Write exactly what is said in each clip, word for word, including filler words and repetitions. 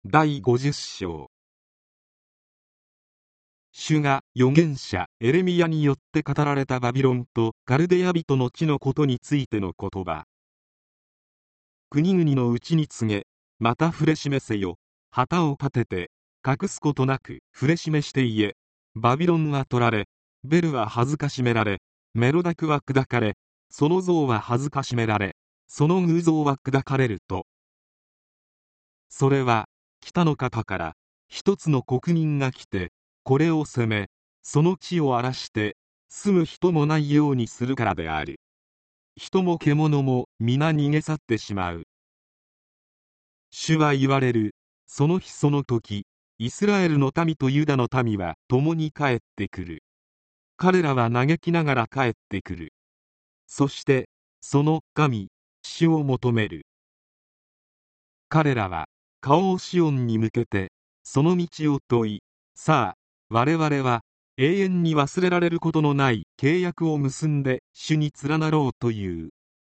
だいごじゅっ章。主が預言者エレミヤによって語られたバビロンとカルデヤ人の地のことについての言葉。国々のうちに告げ、また触れ示せよ。旗を立てて隠すことなく触れ示して言え。バビロンは取られ、ベルは恥ずかしめられ、メロダクは砕かれ、その像は恥ずかしめられ、その偶像は砕かれると。それは北の方から一つの国民が来て、これを攻め、その地を荒らして住む人もないようにするからである。人も獣も皆逃げ去ってしまう。主は言われる。その日その時、イスラエルの民とユダの民は共に帰ってくる。彼らは嘆きながら帰ってくる。そしてその神主を求める。彼らは顔をシオンに向けてその道を問い、さあ我々は永遠に忘れられることのない契約を結んで主に連なろうという。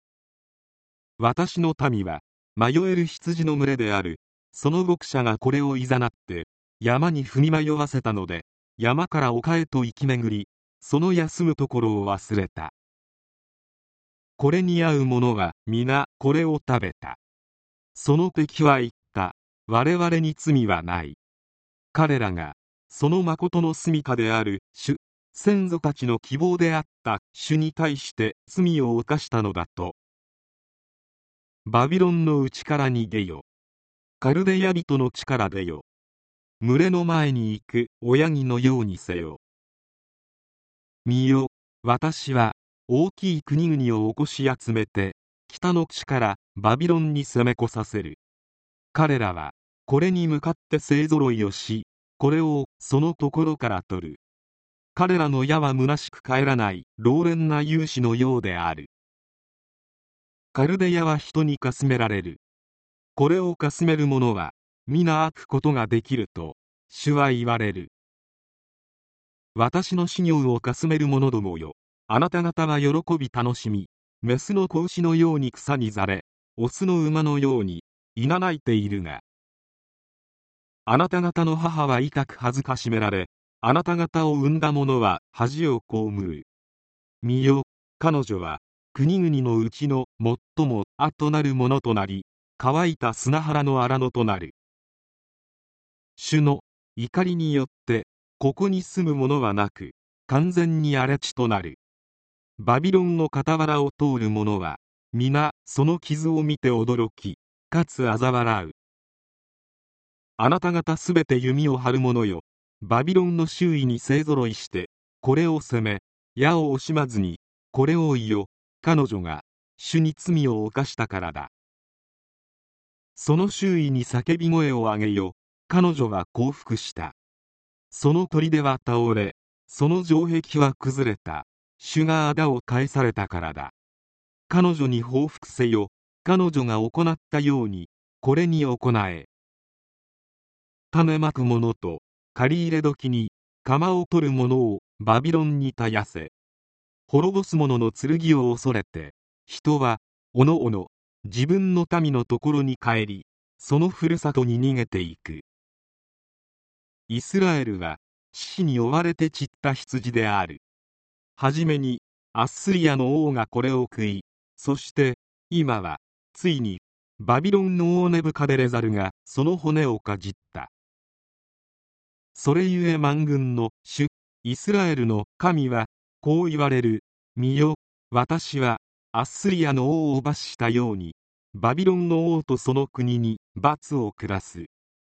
私の民は迷える羊の群れである。その牧者がこれをいざなって山に踏み迷わせたので、山から丘へと行き巡り、その休むところを忘れた。これに合う者は皆これを食べた。その敵は言った。我々に罪はない。彼らがその誠の住処である主、先祖たちの希望であった主に対して罪を犯したのだと。バビロンの内から逃げよ。カルデヤ人の地から出よ。群れの前に行く親木のようにせよ。見よ、私は大きい国々を起こし集めて、北の地からバビロンに攻め越させる。彼らはこれに向かって勢ぞろいをし、これをそのところから取る。彼らの矢は虚しく帰らない老練な勇士のようである。カルデヤは人にかすめられる。これをかすめる者は皆悪ことができると主は言われる。私の事業をかすめる者どもよ、あなた方は喜び楽しみ、メスの子牛のように草にざれ、オスの馬のようにいなないているが、あなた方の母は痛く恥ずかしめられ、あなた方を産んだ者は恥を被る。見よ、彼女は国々のうちの最も後なるものとなり、乾いた砂原の荒野となる。主の怒りによってここに住む者はなく、完全に荒れ地となる。バビロンの傍らを通る者は皆その傷を見て驚き、かつ嘲笑う。あなた方すべて弓を張る者よ、バビロンの周囲に勢ぞろいしてこれを攻め、矢を惜しまずにこれを追いよ。彼女が主に罪を犯したからだ。その周囲に叫び声を上げよ。彼女は降伏した。その砦は倒れ、その城壁は崩れた。主が仇を返されたからだ。彼女に報復せよ。彼女が行ったようにこれに行え。種まく者と借り入れ時に鎌を取る者をバビロンに絶やせ。滅ぼす者の剣を恐れて、人はおのおの自分の民のところに帰り、そのふるさとに逃げていく。イスラエルは死に追われて散った羊である。はじめにアッスリアの王がこれを食い、そして今はついにバビロンの王ネブカデレザルがその骨をかじった。それゆえ万軍の主イスラエルの神はこう言われる。見よ、私はアッスリアの王を罰したようにバビロンの王とその国に罰を下す。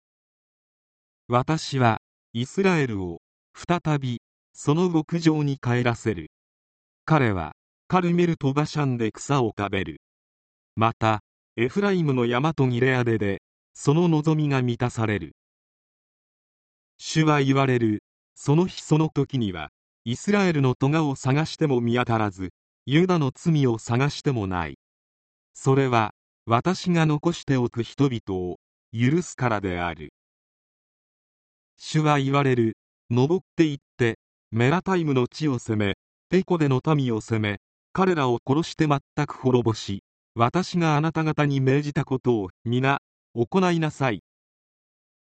私はイスラエルを再びその牧場に帰らせる。彼はカルメルとバシャンで草を食べる。またエフライムの山とギレアデでその望みが満たされる。主は言われる。その日その時にはイスラエルの咎を探しても見当たらず、ユダの罪を探してもない。それは私が残しておく人々を許すからである。主は言われる。登って行ってメラタイムの地を攻め、ペコデの民を攻め、彼らを殺して全く滅ぼし、私があなた方に命じたことを皆行いなさい。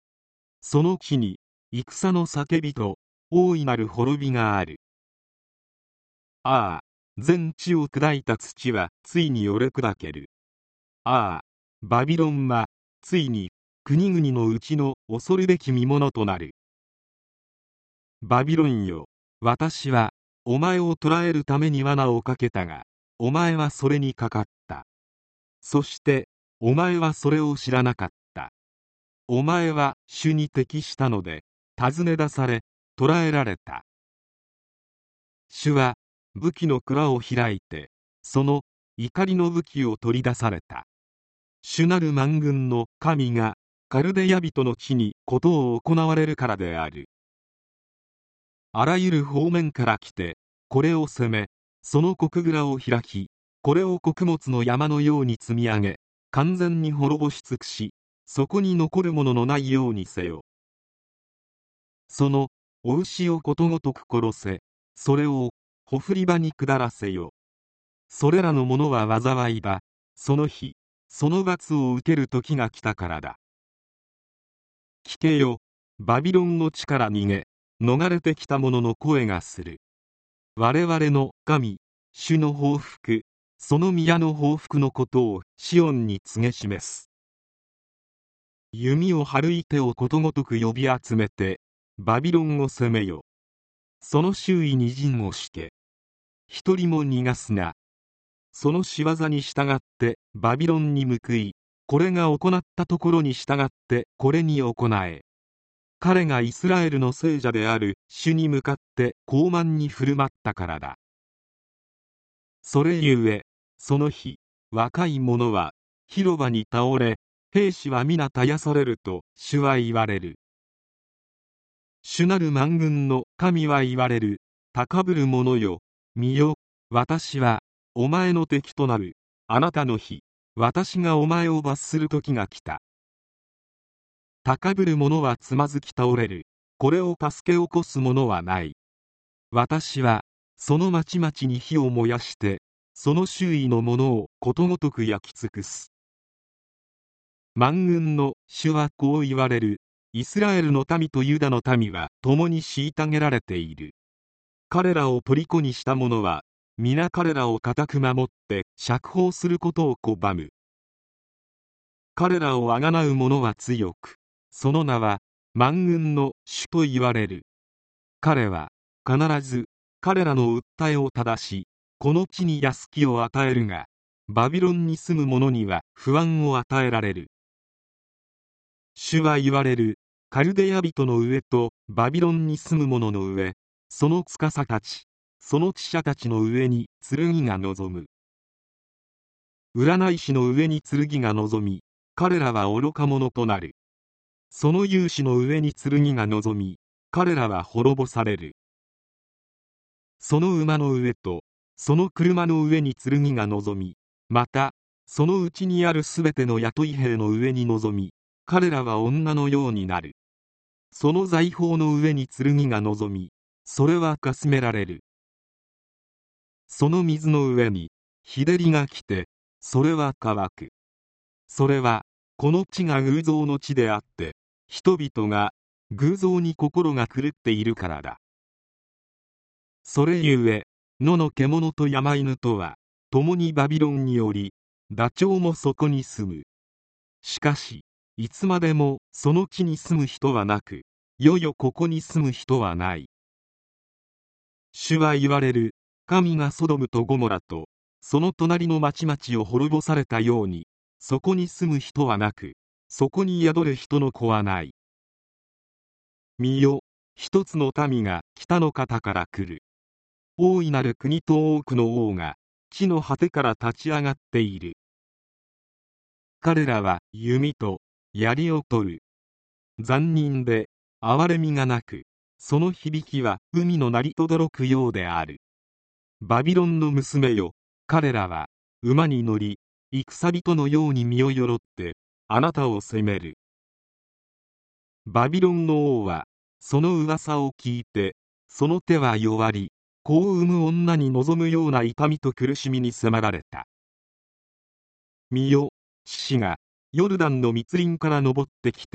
その地に戦の叫びと大いなる滅びがある。ああ、全地を砕いた土はついによれ砕ける。ああ、バビロンはついに国々のうちの恐るべき見物となる。バビロンよ、私はお前を捕らえるために罠をかけたが、お前はそれにかかった。そしてお前はそれを知らなかった。お前は主に適したので尋ね出され捕らえられた。主は武器の蔵を開いて、その怒りの武器を取り出された。主なる万軍の神がカルデヤ人の地にことを行われるからである。あらゆる方面から来てこれを攻め、その国蔵を開き、これを穀物の山のように積み上げ、完全に滅ぼし尽くし、そこに残るもののないようにせよ。そのお牛をことごとく殺せ、それをほふり場に下らせよ。それらのものは災いだ。その日、その罰を受ける時が来たからだ。聞けよ、バビロンの地から逃げ、逃れてきた者の声がする。我々の神、主の報復、その宮の報復のことをシオンに告げ示す。弓を張るい手をことごとく呼び集めて、バビロンを攻めよ。その周囲に陣を敷け。一人も逃がすな。その仕業に従ってバビロンに報い、これが行ったところに従ってこれに行え。彼がイスラエルの聖者である主に向かって傲慢に振る舞ったからだ。それゆえ、その日、若い者は広場に倒れ、兵士は皆絶やされると主は言われる。主なる万軍の神は言われる。高ぶる者よ、見よ、私はお前の敵となる。あなたの日、私がお前を罰する時が来た。高ぶる者はつまずき倒れる。これを助け起こす者はない。私はその町々に火を燃やして、その周囲の者をことごとく焼き尽くす。万軍の主はこう言われる。イスラエルの民とユダの民は共に虐げられている。彼らを虜にした者は皆彼らを固く守って釈放することを拒む。彼らをあがなう者は強く、その名は万軍の主と言われる。彼は必ず彼らの訴えを正し、この地に安きを与えるが、バビロンに住む者には不安を与えられる。主は言われる。カルデヤ人の上とバビロンに住む者の上、その司たち、その知者たちの上に剣が望む。占い師の上に剣が望み、彼らは愚か者となる。その勇士の上に剣が望み、彼らは滅ぼされる。その馬の上とその車の上に剣が望み、またそのうちにあるすべての雇い兵の上に望み、彼らは女のようになる。その財宝の上に剣が望み、それはかすめられる。その水の上に日照りが来て、それは乾く。それはこの地が偶像の地であって、人々が偶像に心が狂っているからだ。それゆえ、野の獣と山犬とは共にバビロンにより、ダチョウもそこに住む。しかしいつまでもその地に住む人はなく、よよここに住む人はない。主は言われる。神がソドムとゴモラとその隣の町々を滅ぼされたように、そこに住む人はなく、そこに宿る人の子はない。見よ、一つの民が北の方から来る。大いなる国と多くの王が地の果てから立ち上がっている。彼らは弓と槍を取る。残忍で憐れみがなく、その響きは海の鳴り轟くようである。バビロンの娘よ、彼らは馬に乗り、戦人のように身をよろってあなたを責める。バビロンの王はその噂を聞いて、その手は弱り、子を産む女に望むような痛みと苦しみに迫られた。見よ、獅子がヨルダンの密林から登ってきて、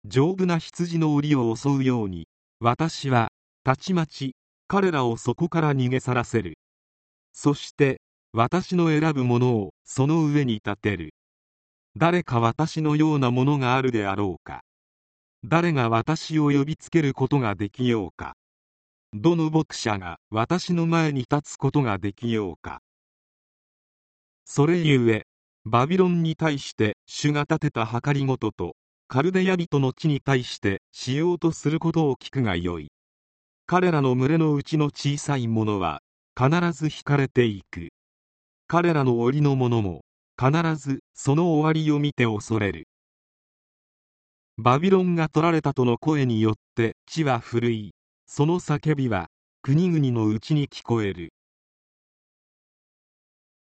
丈夫な羊の檻を襲うように、私はたちまち彼らをそこから逃げ去らせる。そして私の選ぶものをその上に立てる。誰か私のようなものがあるであろうか。誰が私を呼びつけることができようか。どの牧者が私の前に立つことができようか。それゆえバビロンに対して主が立てた計りごとと、カルデヤ人の地に対してしようとすることを聞くがよい。彼らの群れのうちの小さいものは必ず引かれていく。彼らの檻の者も必ずその終わりを見て恐れる。バビロンが取られたとの声によって地は震い、その叫びは国々のうちに聞こえる。